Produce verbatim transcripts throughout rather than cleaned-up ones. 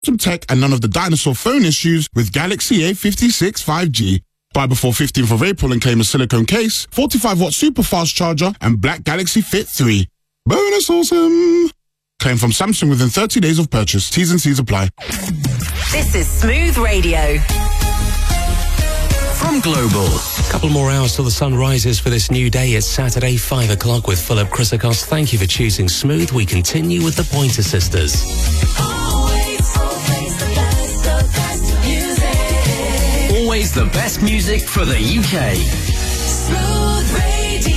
some tech and none of the dinosaur phone issues with Galaxy A fifty-six five G. Buy before fifteenth of April and claim a silicone case, forty-five watt super fast charger, and black Galaxy Fit three. Bonus awesome! Claim from Samsung within thirty days of purchase. T's and C's apply. This is Smooth Radio. From Global. A couple more hours till the sun rises for this new day. It's Saturday, five o'clock with Philip Chrysikos. Thank you for choosing Smooth. We continue with the Pointer Sisters. Always, always the best, the best music. Always the best music for the U K. Smooth Radio.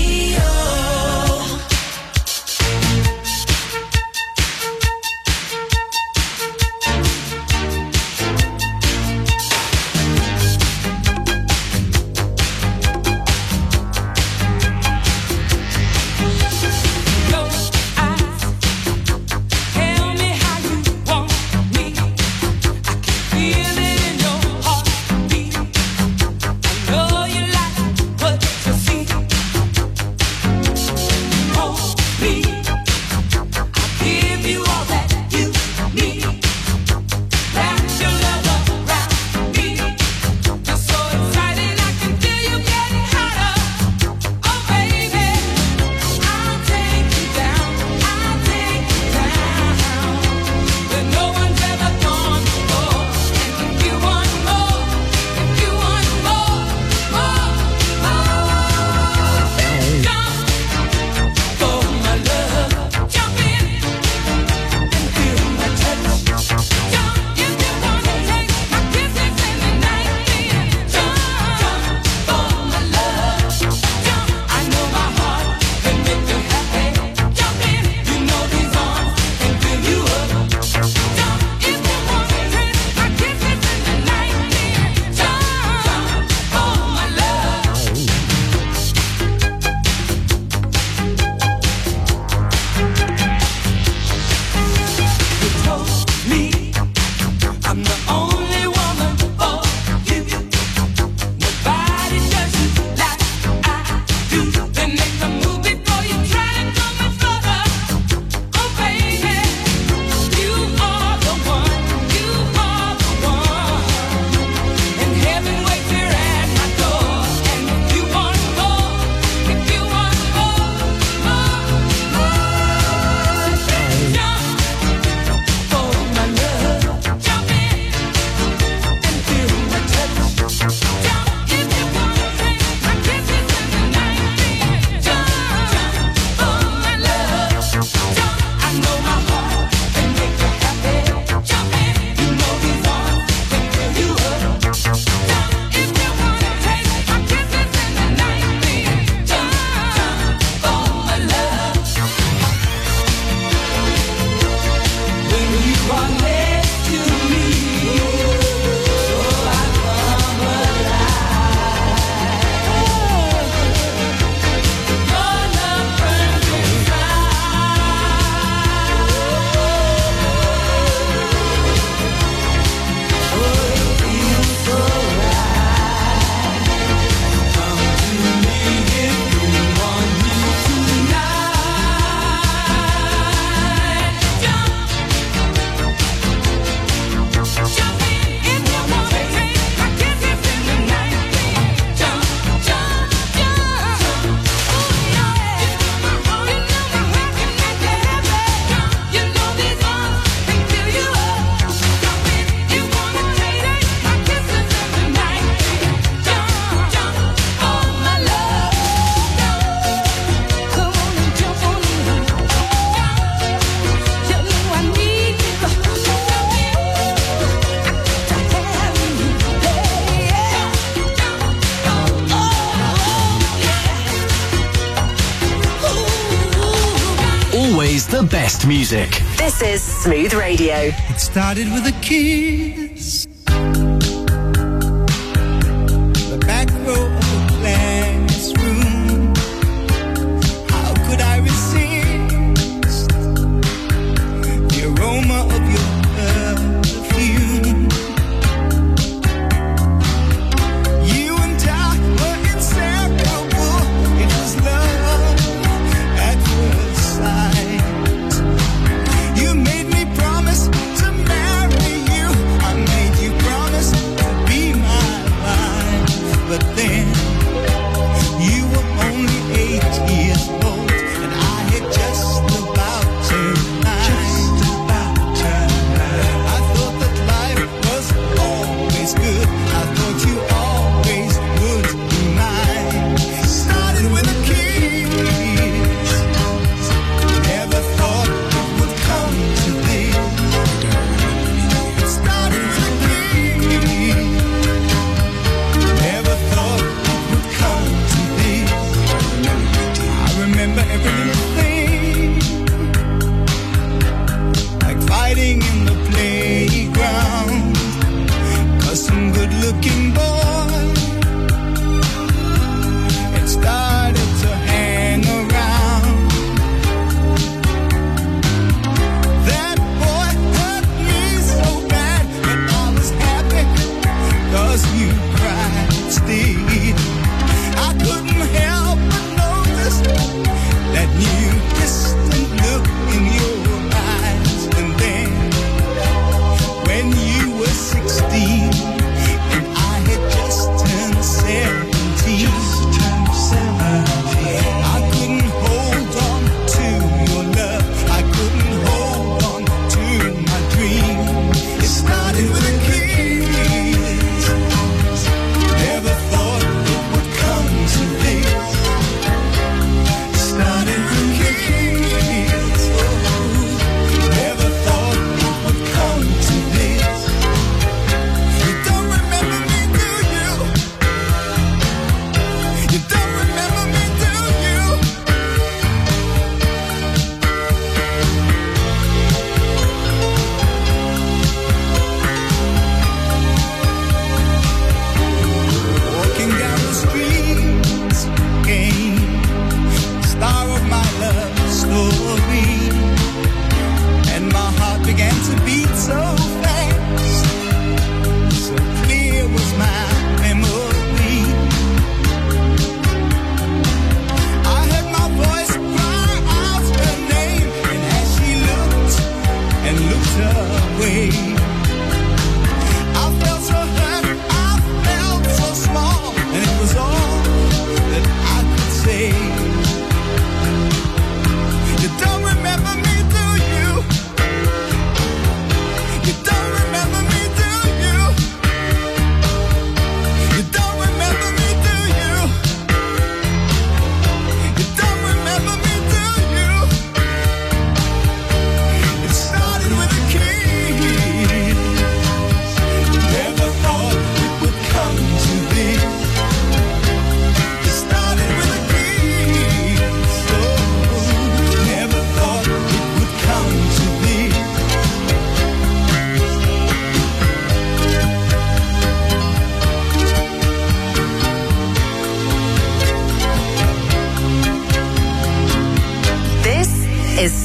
The best music. This is Smooth Radio. It started with a kiss. The back row of the classroom. How could I resist the aroma of your perfume? You and I were inseparable. It was love at first sight. You made me promise to marry you.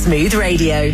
Smooth Radio.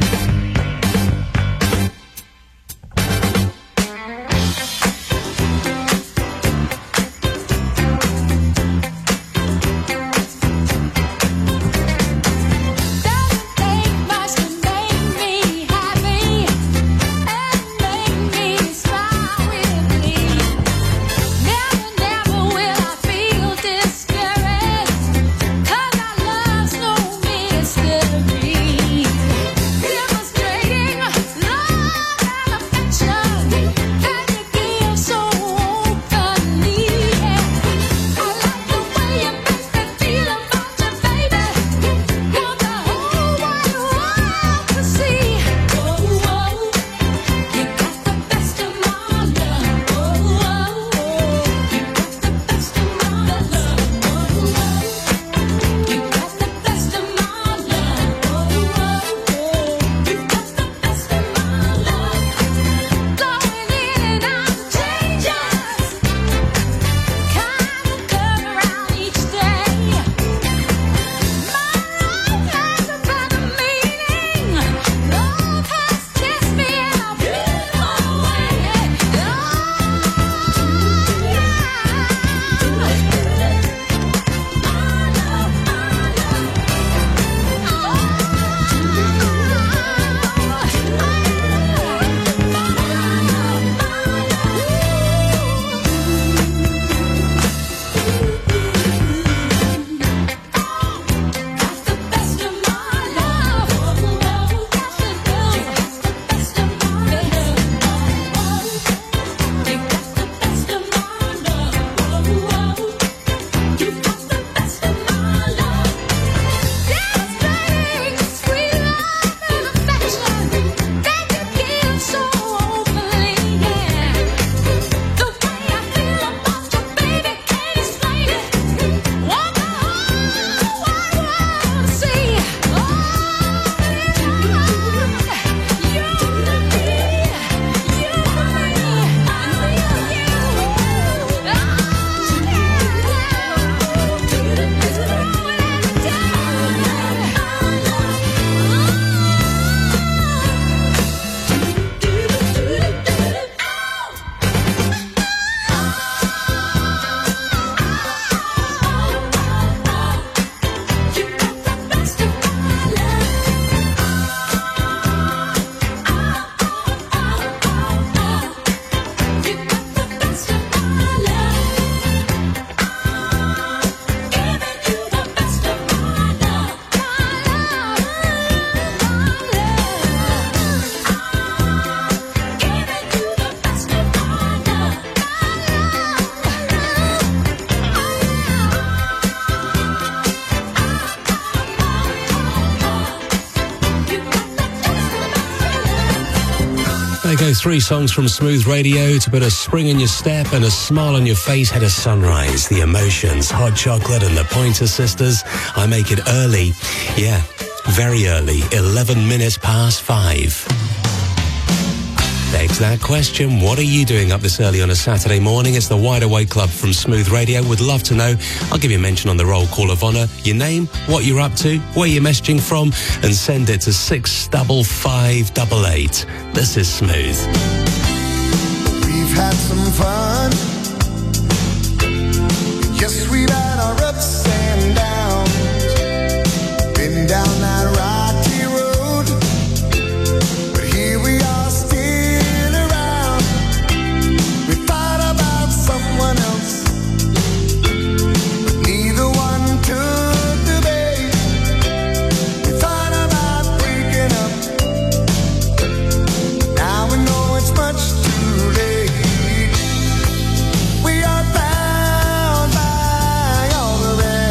There go three songs from Smooth Radio to put a spring in your step and a smile on your face. Had a Sunrise, The Emotions, Hot Chocolate and the Pointer Sisters. I Make It Early. Yeah, very early. eleven minutes past five. Begs that question, what are you doing up this early on a Saturday morning? It's the Wide Awake Club from Smooth Radio. Would love to know. I'll give you a mention on the roll call of honour. Your name, what you're up to, where you're messaging from, and send it to six five five eight eight. This is Smooth. We've had some fun. Yes, we've had our ups and downs. Been down that rocky road, but here we are still around. We thought about someone else, but neither one took the bait. We thought about breaking up. Now we know it's much too late. We are bound by all the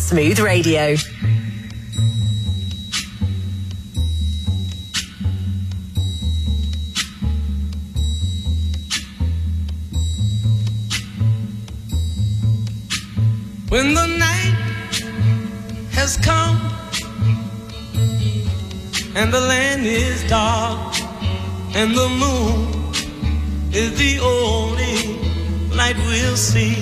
Smooth Radio. When the night has come and the land is dark and the moon is the only light we'll see.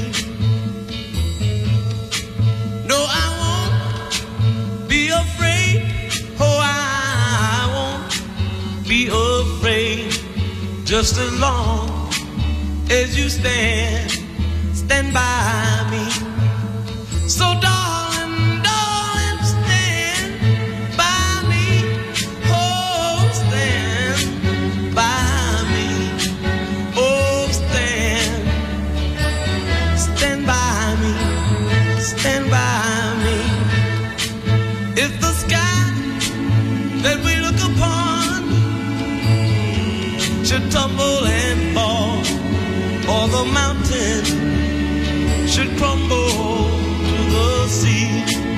No, I won't be afraid. Oh, I won't be afraid. Just as long as you stand, stand by me. So darling, darling, stand by me. Oh, stand by me. Oh, stand, stand by me, stand by me. If the sky that we look upon should tumble and fall, or the mountain should crumble to the sea,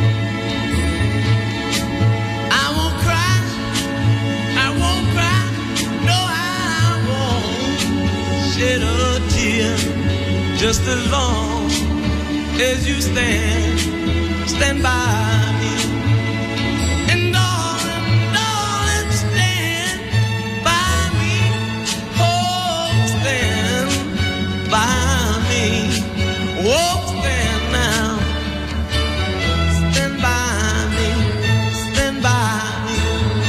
I won't cry, I won't cry, no, I won't shed a tear. Just as long as you stand, stand by me. And darling, darling, stand by me. Oh, stand by me. Oh, stand now. Stand by me. Stand by me.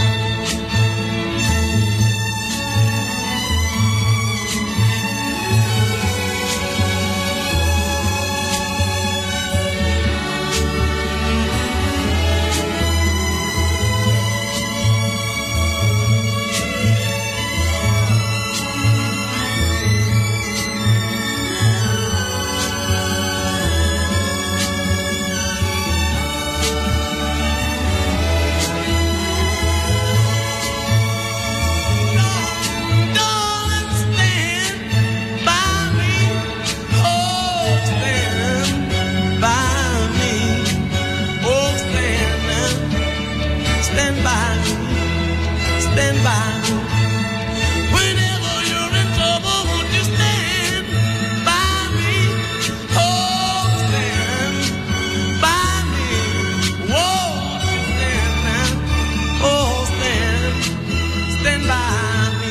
Darling, stand by me. Oh, stand by me. Oh, stand now. Stand by me. Stand by me. Whenever you're in trouble, won't you stand by me? Oh, stand by me. Whoa, stand now. Oh, stand, stand by me.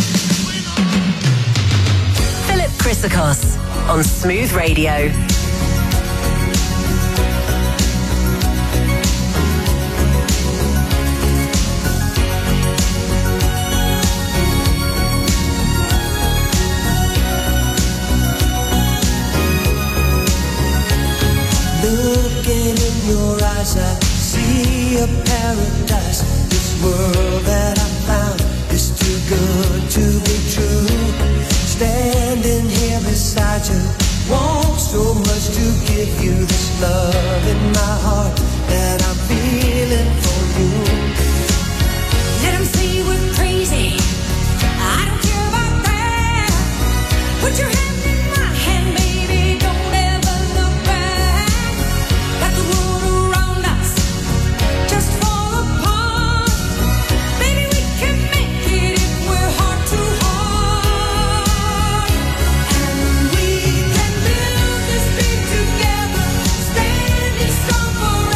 Philip Chrysakos on Smooth Radio. Looking in your eyes, I see a paradise. This world that I found is too good to be true. Standing here beside you, want so much to give you this love in my heart that I'm feeling for you. Let 'em say we're crazy. I don't care about that. Put your hand in my hand, baby. Don't ever look back. Let the world around us just fall apart. Baby, we can make it if we're heart to heart. And we can build this thing together, standing strong forever.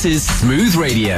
This is Smooth Radio.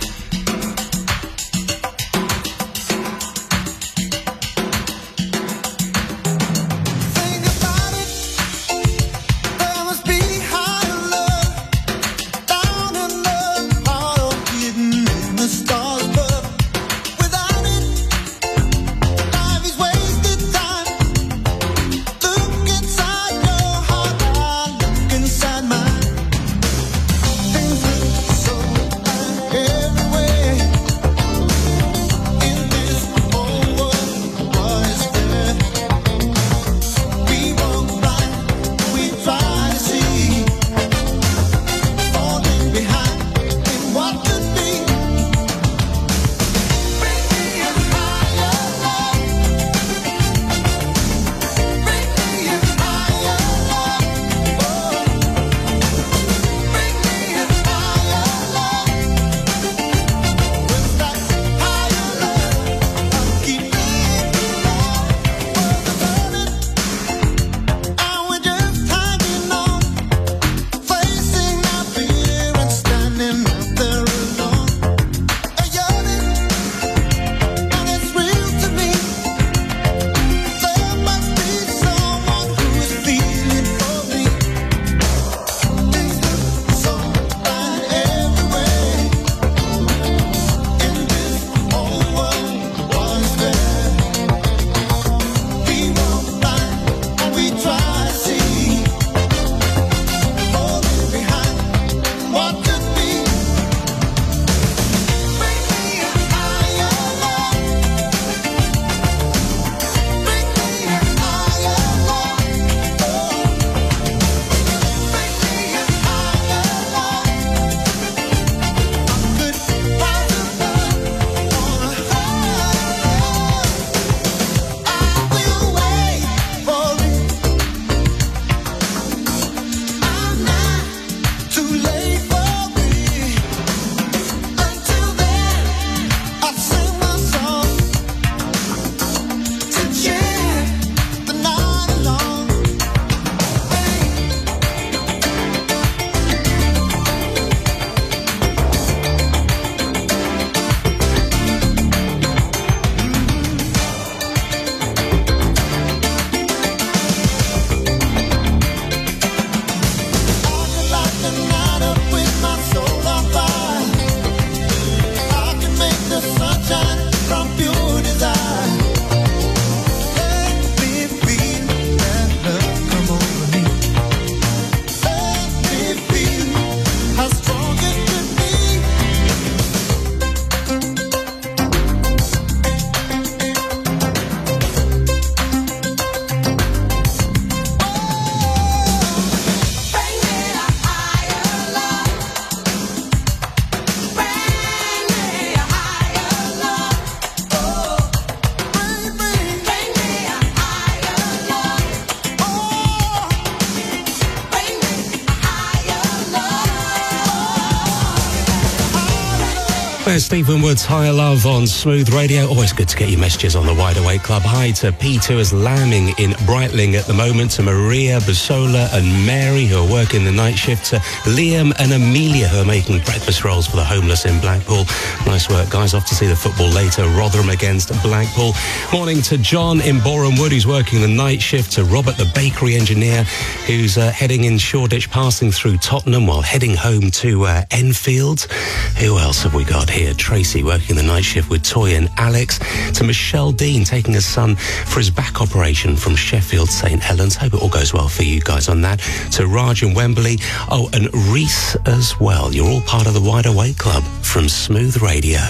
There's Stephen Wood's Higher Love on Smooth Radio. Always good to get your messages on the Wide Awake Club. Hi to P two as lambing in Breitling at the moment, to Maria, Basola and Mary who are working the night shift, to Liam and Amelia who are making breakfast rolls for the homeless in Blackpool. Nice work, guys. Off to see the football later. Rotherham against Blackpool. Morning to John in Boreham Wood who's working the night shift, to Robert the bakery engineer who's uh, heading in Shoreditch, passing through Tottenham while heading home to uh, Enfield. Who else have we got here? Tracy working the night shift with Toy and Alex, to Michelle Dean taking her son for his back operation from Sheffield St Helens. Hope it all goes well for you guys on that. To Raj and Wembley. Oh, and Reese as well. You're all part of the Wide Awake Club from Smooth Radio.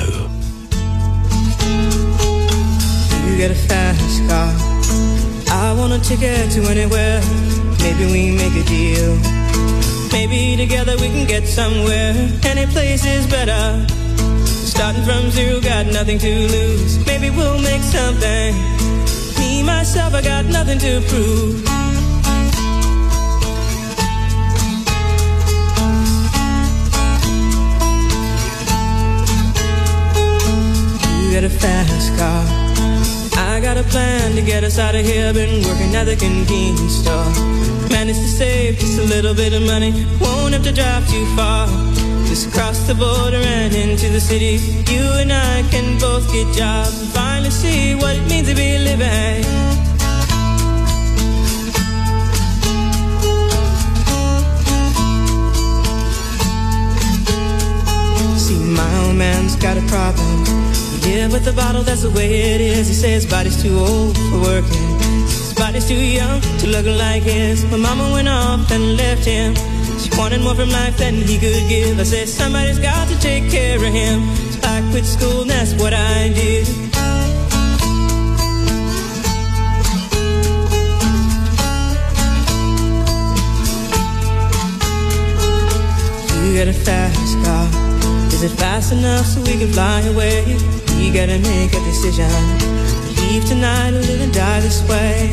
You get a fast car, I want a ticket to anywhere. Maybe we make a deal. Maybe together we can get somewhere. Any place is better. Starting from zero, got nothing to lose. Maybe we'll make something. Me, myself, I got nothing to prove. You got a fast car, I got a plan to get us out of here. Been working at the convenience store. Managed to save just a little bit of money. Won't have to drive too far. Just cross the border and into the city. You and I can both get jobs and finally see what it means to be living. See, my old man's got a problem. Yeah, with the bottle, that's the way it is. He says his body's too old for working. His body's too young to look like his. My mama went off and left him. She wanted more from life than he could give. I said, somebody's got to take care of him. So I quit school and that's what I did. You got a fast car. Is it fast enough so we can fly away? We gotta make a decision. Leave tonight or live and die this way.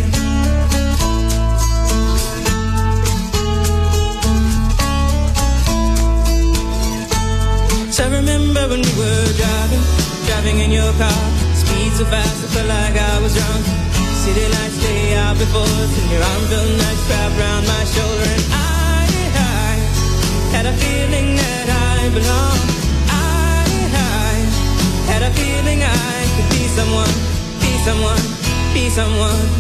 So I remember when we were driving, driving in your car. Speed so fast I felt like I was drunk. City lights stay out before us, and your arm felt nice wrapped around my shoulder. And I, I had a feeling that I belonged. I, I had a feeling I could be someone, be someone, be someone.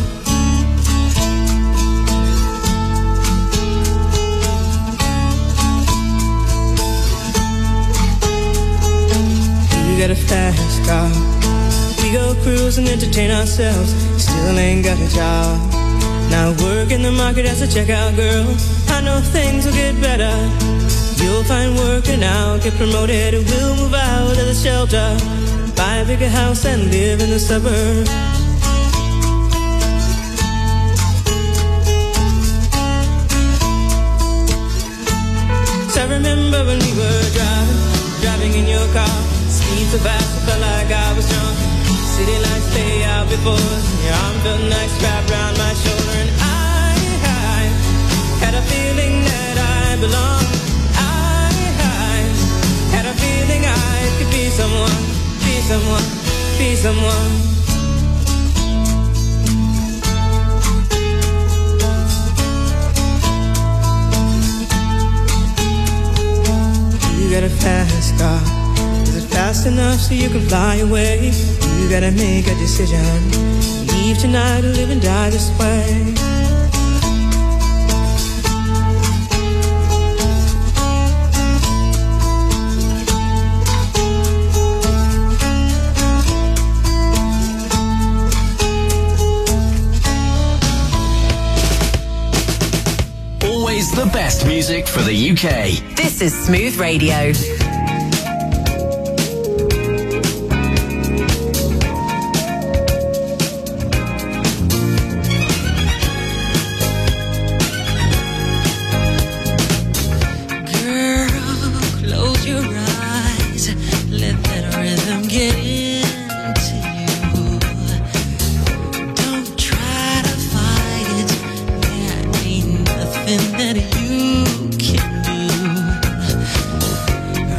We got a fast car. We go cruise and entertain ourselves. Still ain't got a job. Now work in the market as a checkout girl. I know things will get better. You'll find work and I'll get promoted. And we'll move out of the shelter, buy a bigger house and live in the suburbs. So I remember when we were driving, driving in your car. Speed so fast I felt like I was drunk. City lights stay out before us. Your arm felt nice wrapped around my shoulder. And I, I had a feeling that I belonged. I, I had a feeling I could be someone, be someone, be someone. You got a fast car. Fast enough so you can fly away. You gotta make a decision. Leave tonight or live and die this way. Always the best music for the U K. This is Smooth Radio. That you can do.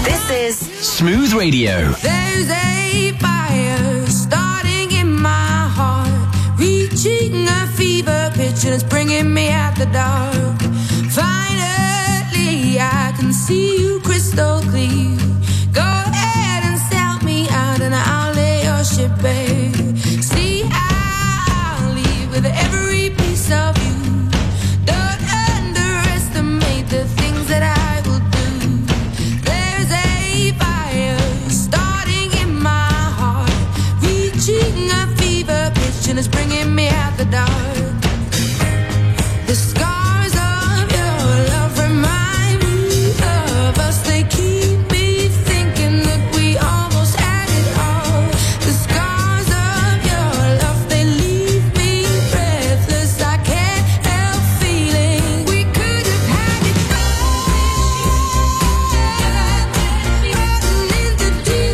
This is Smooth Radio. There's a fire starting in my heart, reaching a fever pitch and it's bringing me out the dark. Finally, I can see you crystal clear. Go ahead and sell me out and I'll lay your ship bare. See, I'll leave with every piece of you. Don't underestimate the things that I will do. There's a fire starting in my heart, reaching a fever pitch and it's bringing me out the dark. The scars of your love remind me of us. They keep me thinking that we almost had it all. The scars of your love, they leave me breathless. I can't help feeling we could have had it all. In the deep,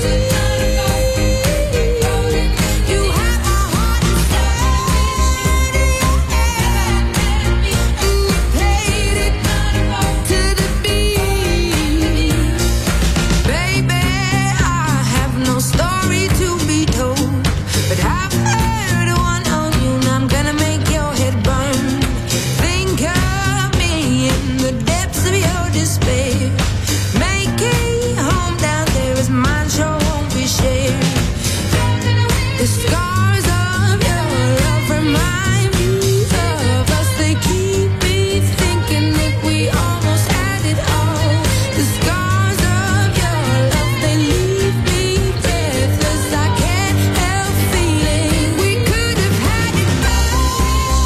you have my heart inside, and you played it to the beat. Baby, I have no story to be told, but I've heard one on you and I'm gonna make your head burn. Think of me in the depths of your despair. Make a home down there as mine sure won't be shared. The scars of your love remind me of us. They keep me thinking that we almost had it all. The scars of your love, they leave me breathless. I can't help feeling we could have had it all.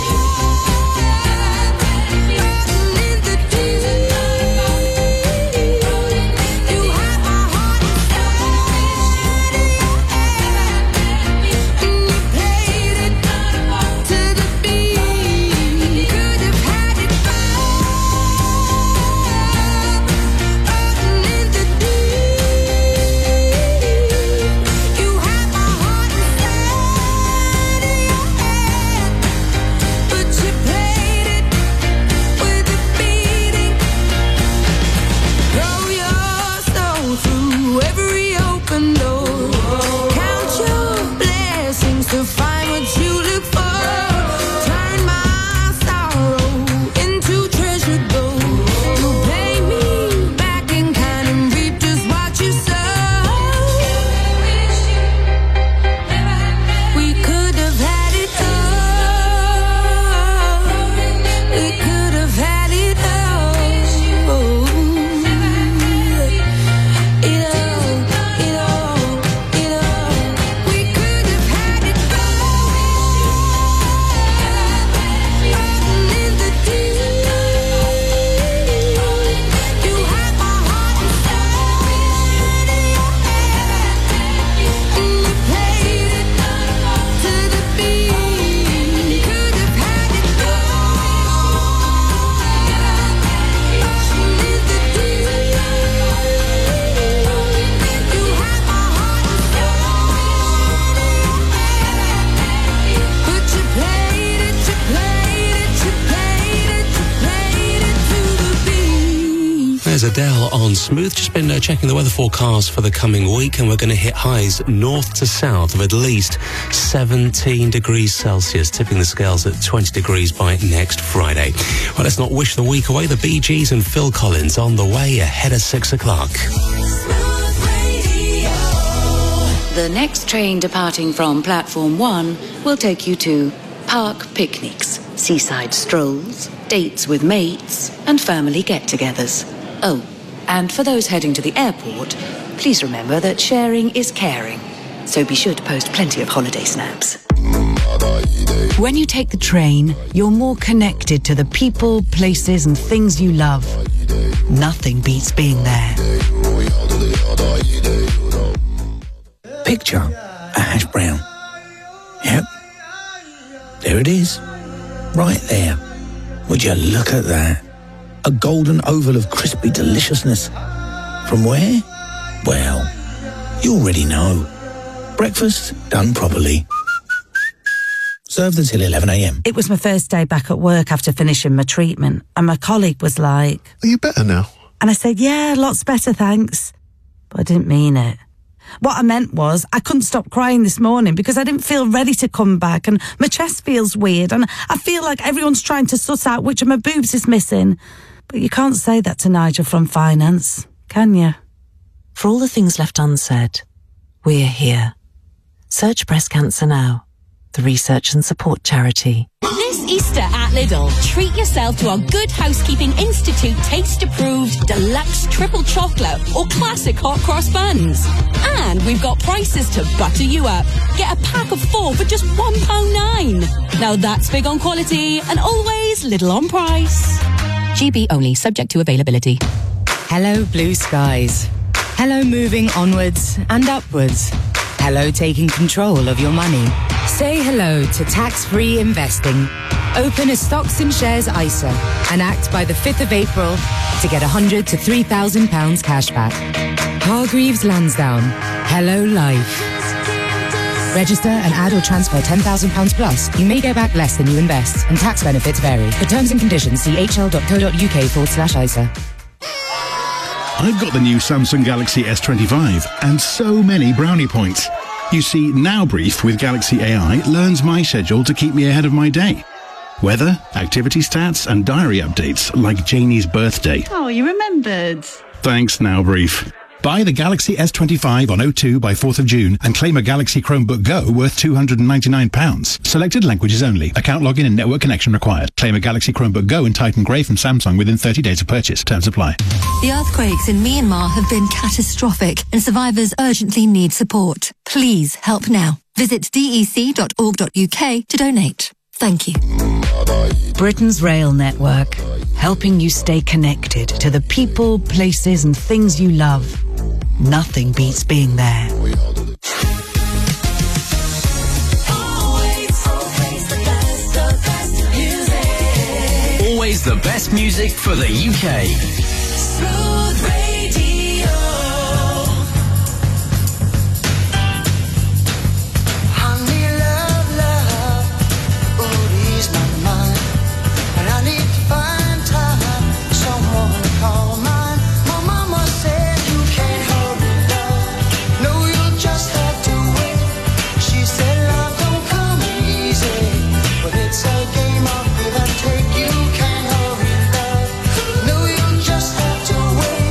In the deep, you have my heart inside, and you played it to the beat. Could have had it all. In the deep, you have my heart inside, but you played it with a beating. Throw your soul through every open door. Count your blessings to find what you look for. Turn my sorrow into treasure gold. You'll pay me back in kind and reap just what you sow. We could have had it all. We could have had it all. It all, it all, it all. We could have had it all. In the deep, you have my heart inside, and you played it to the beat. Could have had it all. In the deep, you have my heart inside, but you played it, you played it, you played it, you played it to the beat. There's Adele on Smooth. Just been uh, checking the weather forecast for the coming week, and we're going to hit highs north to south of at least seventeen degrees Celsius, tipping the scales at twenty degrees by next Friday. Well, let's not wish the week away. The Bee Gees and Phil Collins on the way ahead of six o'clock. the next train departing from Platform one will take you to park picnics, seaside strolls, dates with mates, and family get-togethers. Oh, and for those heading to the airport, please remember that sharing is caring. So be sure to post plenty of holiday snaps. When you take the train, you're more connected to the people, places, and things you love. Nothing beats being there. Picture a hash brown. Yep. There it is. Right there. Would you look at that? A golden oval of crispy deliciousness. From where? Well, you already know. Breakfast done properly. Served until eleven a.m. It was my first day back at work after finishing my treatment, and my colleague was like, "Are you better now?" And I said, "Yeah, lots better, thanks." but I didn't mean it. What I meant was I couldn't stop crying this morning because I didn't feel ready to come back, and my chest feels weird, and I feel like everyone's trying to suss out which of my boobs is missing. But you can't say that to Nigel from finance, can you? For all the things left unsaid, we're here. Search Breast Cancer Now, the research and support charity. This Easter at Lidl, treat yourself to our Good Housekeeping Institute taste-approved deluxe triple chocolate or classic hot cross buns. And we've got prices to butter you up. Get a pack of four for just one pound nine. Now that's big on quality and always Lidl on price. G B only, subject to availability. Hello, blue skies. Hello, moving onwards and upwards. Hello, taking control of your money. Say hello to tax-free investing. Open a stocks and shares I S A and act by the fifth of April to get one hundred to three thousand pounds cash back. Hargreaves Lansdowne. Hello, life. Register and add or transfer ten thousand pounds plus. You may get back less than you invest, and tax benefits vary. For terms and conditions, see hl.co.uk forward slash ISA. I've got the new Samsung Galaxy S twenty-five and so many brownie points. You see, Now Brief with Galaxy A I learns my schedule to keep me ahead of my day. Weather, activity stats, and diary updates like Janie's birthday. Oh, you remembered. Thanks, Now Brief. Buy the Galaxy S twenty-five on O two by fourth of June and claim a Galaxy Chromebook Go worth two hundred ninety-nine pounds. Selected languages only. Account login and network connection required. Claim a Galaxy Chromebook Go in Titan Grey from Samsung within thirty days of purchase. Terms apply. The earthquakes in Myanmar have been catastrophic and survivors urgently need support. Please help now. Visit d e c dot org dot u k to donate. Thank you. Britain's rail network, helping you stay connected to the people, places and things you love. Nothing beats being there. Always the best music for the U K. Smooth Radio. Honey, love, love, oh, ease my mind. And I need to find time, someone to call mine. My mama said you can't hurry love. No, you'll just have to wait. She said love don't come easy, but it's a game of give and take. You can't hurry love. No, you'll just have to wait.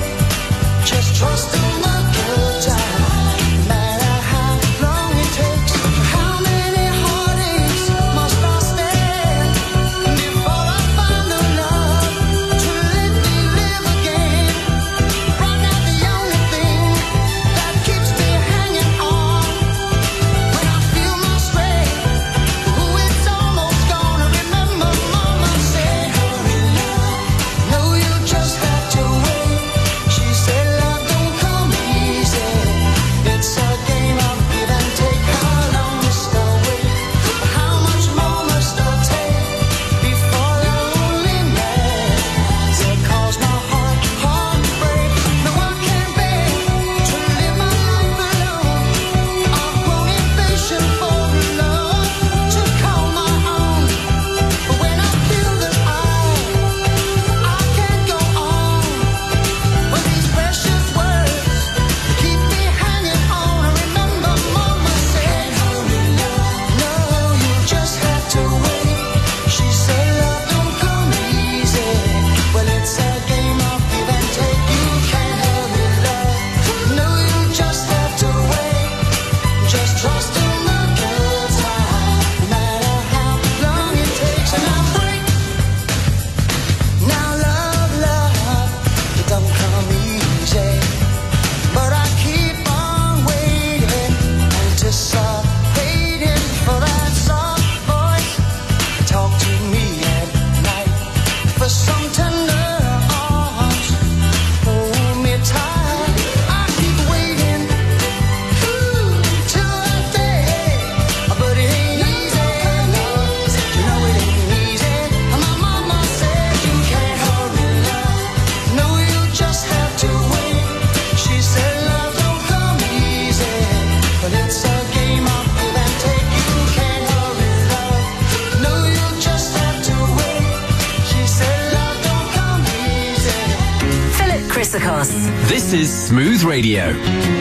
This is Smooth Radio.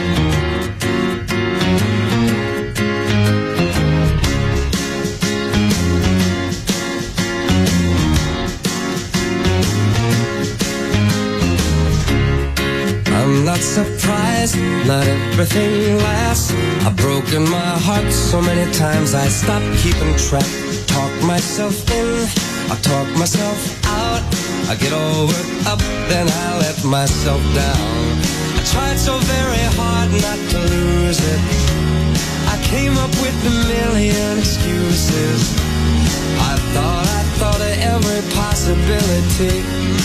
I'm not surprised, not everything lasts. I've broken my heart so many times I stopped keeping track. Talk myself in, I talk myself out. I get all worked up, then I let myself down. I tried so very hard not to lose it. I came up with a million excuses. I thought, I thought of every possibility.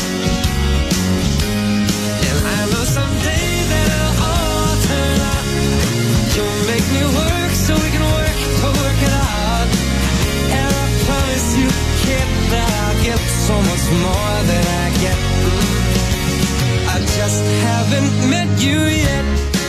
Someday that it'll all turn out. You'll make me work so we can work to work it out. And I promise you, kid, that I'll get so much more than I get. I just haven't met you yet.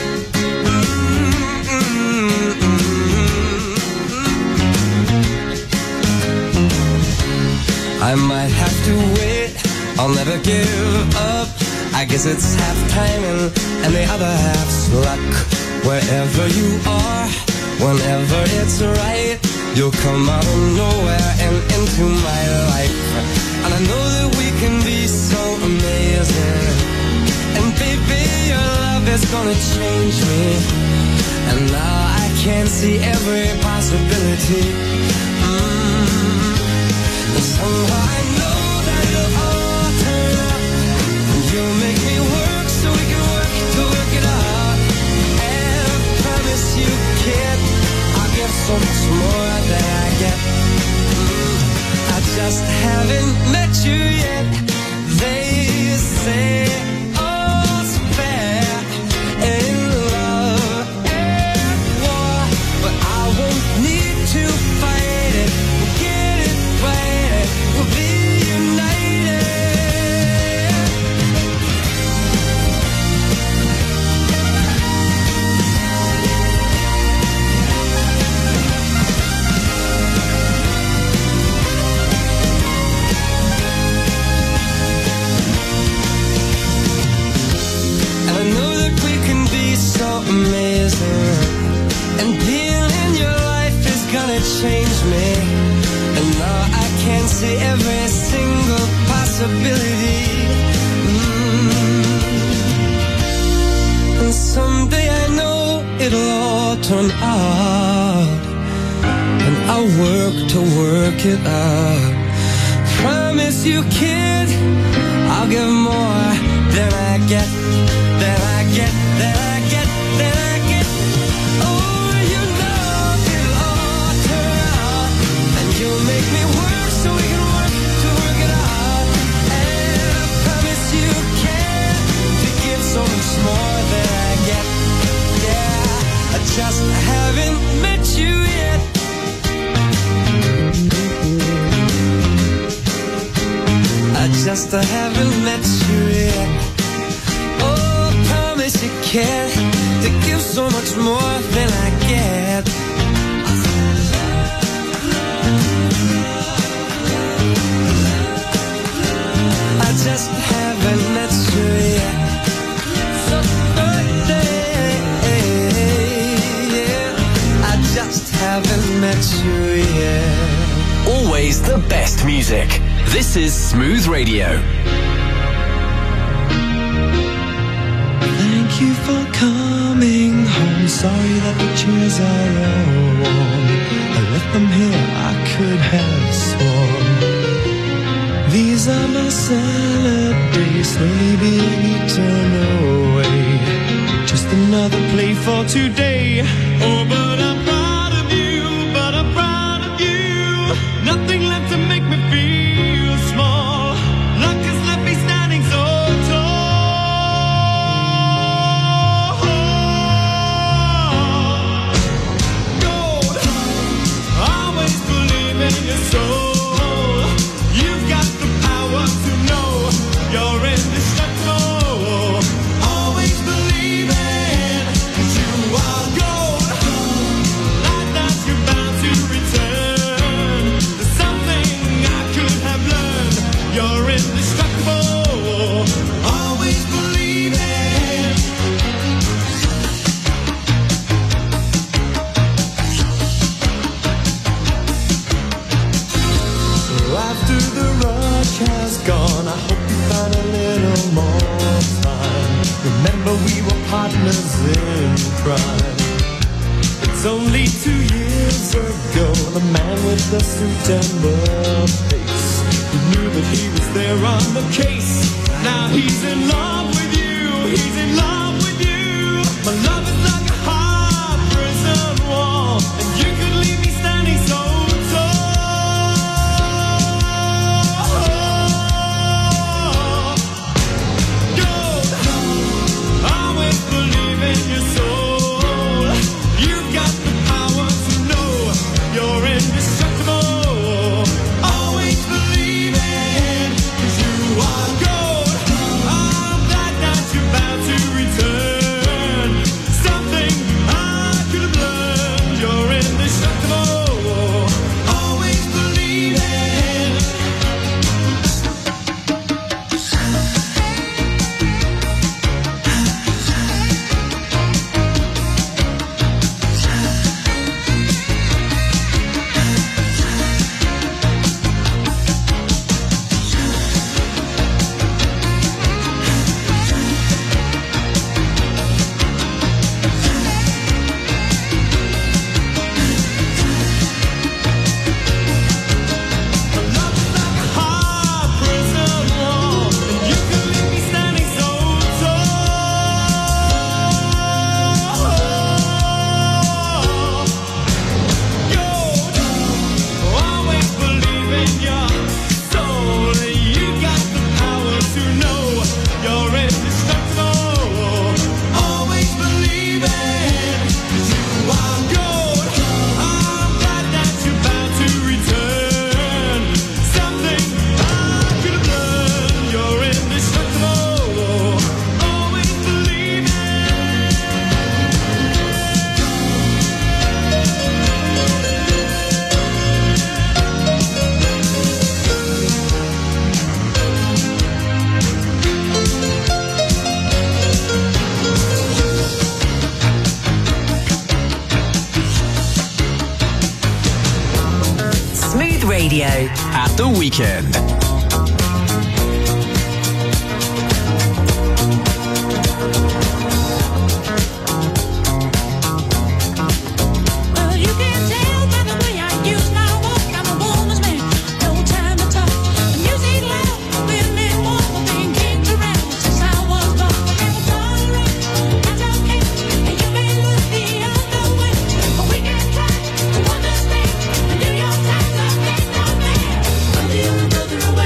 I might have to wait, I'll never give up. I guess it's half timing and the other half's luck. Wherever you are, whenever it's right, you'll come out of nowhere and into my life. And I know that we can be so amazing. And baby, your love is gonna change me. And now I can see every possibility. Mm. And somehow I know that it'll all turn out. You'll make me work so we can work to work it out. And I promise you, kid, I'll give so much more than I get. Mm, I just haven't met you yet. They say all's fair in love and war, but I won't need to fight it. We'll get it right, we'll be united. So amazing, and being in your life is gonna change me. And now I can see every single possibility. Mm. And someday I know it'll all turn out, and I'll work to work it out. Promise you, kid, I'll give more than I get, than I get, than I get, than I get. Oh, you know it'll all turn out, and you'll make me work so we can work to work it out. And I promise you can to give so much more than I get. Yeah, I just haven't met you yet. I just haven't met you yet. Oh, I promise you can to give so much more than I get. I just haven't met you yet. Someday, yeah, I just haven't met you yet. Always the best music. This is Smooth Radio. Thank you for coming home. Sorry that the chairs are all warm. I left them here, I could have sworn. These are my salad days, slowly being eaten away. Just another play for today. Oh, but I'm proud of you, but I'm proud of you. Nothing left to make me feel small. Luck has left me standing so tall. Gold, always believe in your soul. You've got the power to know you're indestructible. Always believing that you are gold. in crime. It's only two years ago, the man with the suit and the face, who knew that he was there on the case. Now he's in love with you, he's in love with you. My love is like a hard prison wall, and you could leave me standing so Radio at the weekend. Away.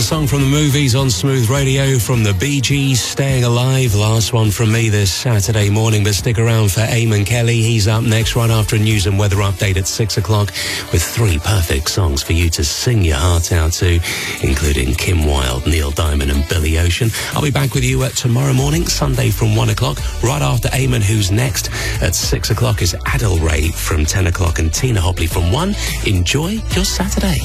song from the movies on Smooth Radio, from the Bee Gees, Staying Alive. Last one from me this Saturday morning, but stick around for Eamon Kelly. He's up next right after a news and weather update at six o'clock with three perfect songs for you to sing your heart out to, including Kim Wilde, Neil Diamond and Billy Ocean. I'll be back with you at tomorrow morning, Sunday from one o'clock. Right after Eamon, who's next at six o'clock is Adele Ray from ten o'clock and Tina Hopley from one. Enjoy your Saturday.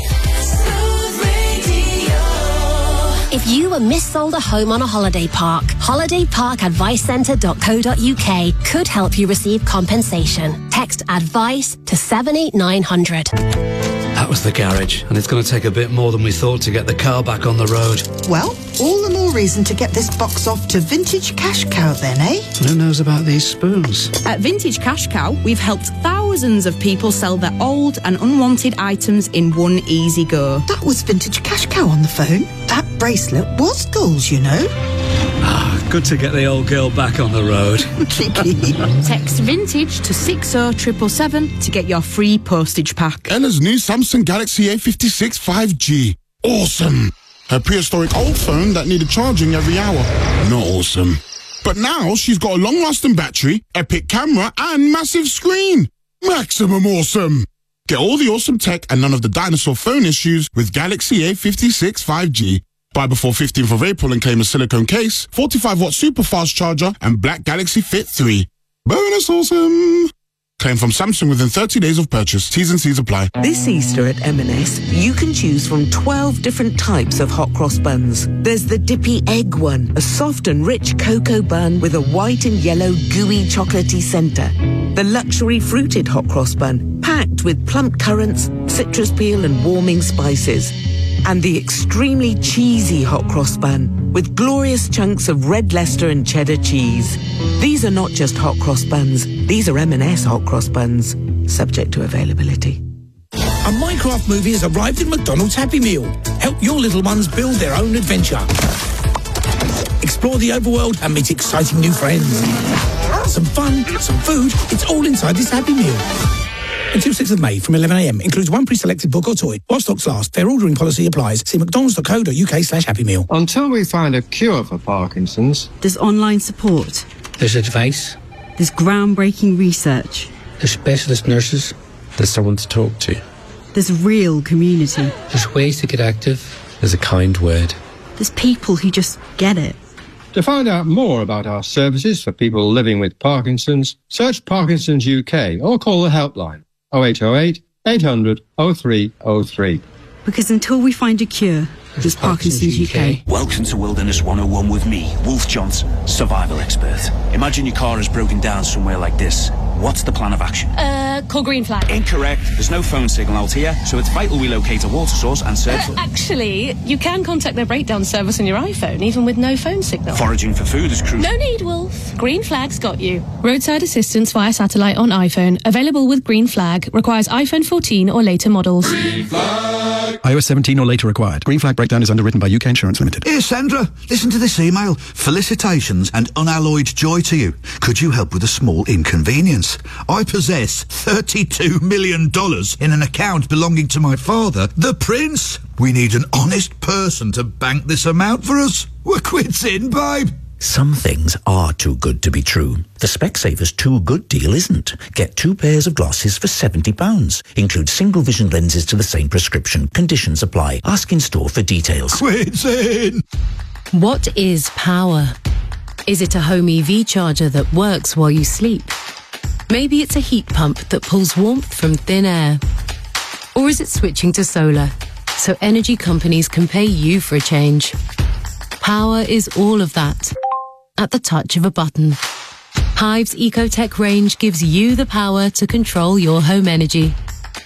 If you were missold a home on a holiday park, holiday park advice centre dot co dot uk could help you receive compensation. Text ADVICE to seven eight nine hundred. That was the garage, and it's going to take a bit more than we thought to get the car back on the road. Well, all the more reason to get this box off to Vintage Cash Cow then, eh? Who knows about these spoons? At Vintage Cash Cow, we've helped thousands of people sell their old and unwanted items in one easy go. That was Vintage Cash Cow on the phone. That bracelet was goals, you know. Ah, good to get the old girl back on the road. Cheeky. Text vintage to six oh seven seven seven to get your free postage pack. Ella's new Samsung Galaxy A fifty-six five G. Awesome. Her prehistoric old phone that needed charging every hour. Not awesome. But now she's got a long-lasting battery, epic camera, and massive screen. Maximum awesome. Get all the awesome tech and none of the dinosaur phone issues with Galaxy A fifty-six five G. Buy before fifteenth of April and claim a silicone case, forty-five watt super fast charger, and Black Galaxy Fit three. Bonus awesome. Claim from Samsung within thirty days of purchase. T's and C's apply. This Easter at M and S, you can choose from twelve different types of hot cross buns. There's the dippy egg one, a soft and rich cocoa bun with a white and yellow gooey chocolatey centre. The luxury fruited hot cross bun, packed with plump currants, citrus peel and warming spices. And the extremely cheesy hot cross bun, with glorious chunks of red Leicester and cheddar cheese. These are not just hot cross buns, these are M and S hot cross buns, subject to availability. A Minecraft movie has arrived in McDonald's Happy Meal. Help your little ones build their own adventure. Explore the overworld and meet exciting new friends. Some fun, some food, it's all inside this Happy Meal. Until sixth of May from eleven a m. Includes one pre-selected book or toy. While stocks last, fair ordering policy applies. See mcdonalds dot co dot uk slash happy meal. Until we find a cure for Parkinson's. There's online support. There's advice. There's groundbreaking research. There's specialist nurses. There's someone to talk to. There's real community. There's ways to get active. There's a kind word. There's people who just get it. To find out more about our services for people living with Parkinson's, search Parkinson's U K or call the helpline oh eight oh eight, eight hundred, oh three oh three. Because until we find a cure, there's Parkinson's U K. Welcome to Wilderness one oh one with me, Wolf Johnson, survival expert. Imagine your car has broken down somewhere like this. What's the plan of action? Uh, call Green Flag. Incorrect. There's no phone signal out here, so it's vital we locate a water source and search Uh, for... actually, you can contact their breakdown service on your iPhone, even with no phone signal. Foraging for food is crucial. No need, Wolf. Green Flag's got you. Roadside assistance via satellite on iPhone. Available with Green Flag. Requires iPhone fourteen or later models. Green Flag. i O S seventeen or later required. Green Flag breakdown is underwritten by U K Insurance Limited. Here, Sandra, listen to this email. Felicitations and unalloyed joy to you. Could you help with a small inconvenience? I possess thirty-two million dollars in an account belonging to my father, the Prince. We need an honest person to bank this amount for us. We're quits in, babe. Some things are too good to be true. The Specsavers Too Good deal isn't. Get two pairs of glasses for seventy pounds. Include single vision lenses to the same prescription. Conditions apply. Ask in store for details. Quits in. What is power? Is it a home E V charger that works while you sleep? Maybe it's a heat pump that pulls warmth from thin air. Or is it switching to solar, so energy companies can pay you for a change? Power is all of that, at the touch of a button. Hive's EcoTech range gives you the power to control your home energy.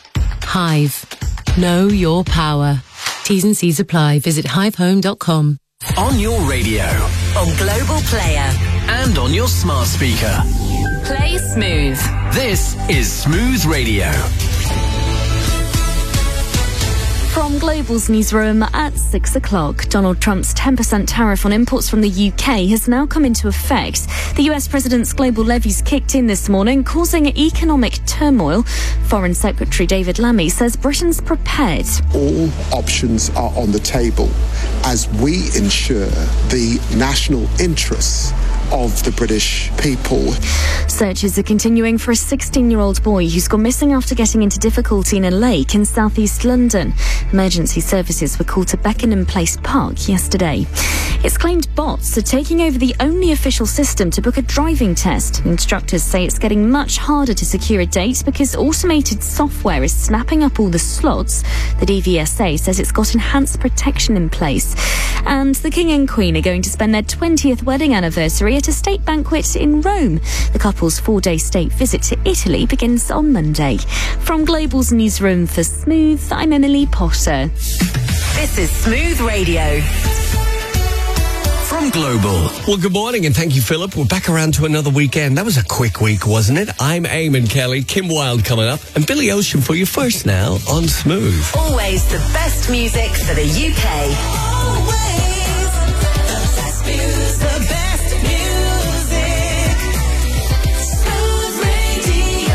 Hive. Know your power. T's and C's apply. Visit hive home dot com. On your radio, On Global Player. and on your smart speaker. Play Smooth. This is Smooth Radio. From Global's newsroom at six o'clock, Donald Trump's ten percent tariff on imports from the U K has now come into effect. The U S president's global levies kicked in this morning, causing economic turmoil. Foreign Secretary David Lammy says Britain's prepared. All options are on the table as we ensure the national interests of the British people. Searches are continuing for a sixteen-year-old boy who's gone missing after getting into difficulty in a lake in southeast London. Emergency services were called to Beckenham Place Park yesterday. It's claimed bots are taking over the only official system to book a driving test. Instructors say it's getting much harder to secure a date because automated software is snapping up all the slots. The D V S A says it's got enhanced protection in place. And the King and Queen are going to spend their twentieth wedding anniversary at a state banquet in Rome. The couple's four-day state visit to Italy begins on Monday. From Global's newsroom for Smooth, I'm Emily Potter. This is Smooth Radio. From Global. Well, good morning and thank you, Philip. We're back around to another weekend. That was a quick week, wasn't it? I'm Eamon Kelly, Kim Wilde coming up, and Billy Ocean for you first now on Smooth. Always the best music for the U K. Always the best music. The best music. Smooth Radio.